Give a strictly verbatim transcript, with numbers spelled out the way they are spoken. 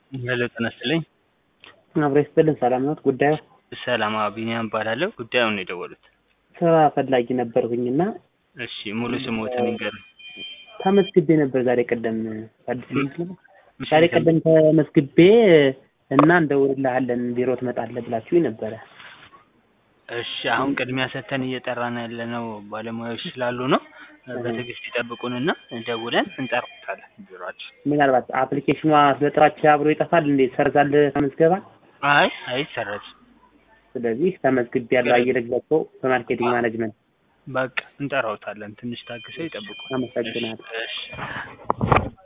ሄሎ ጤና ይስጥልኝ። አብሮ ይስጥልን። ሰላም ነው ጉዳዩ? ሰላም ቢኒያም እባላለሁ። ጉዳዩን ነው የደወሉት? ስራ ፈላጊ ነበርኩኝና እሺ ሙሉ ስሞትን ይንገሩኝ። ተመዝግቤ ነበር ዛሬ ቀደም አዲስ ም- ልጅ ነው። እሺ ዛሬ ተም- ቀደም ተመዝግቤ እና እንደውልልሃለን ቢሮ ትመጣለህ ብላችሁኝ ነበረ። እሺ አሁን ቅድሚያ ሰተን እየጠራን ያለነው ባለሙያዎች ስላሉ ነው። በትዕግስት ይጠብቁንና ደውለን እንጠራታለን ቢሮአችን። ምናልባት አፕሊኬሽኗ ስለጥራች አብሮ ይጠፋል እንዴ? ሰርዛል ተመዝገባ። አይ አይሰረዝ። ስለዚህ ተመዝግቤ ያለው አየለ ግዛቸው በማርኬቲንግ ማኔጅመንት። በቃ እንጠራውታለን። ትንሽ ታግሰው ይጠብቁን። አመሰግናለሁ። እሺ እሺ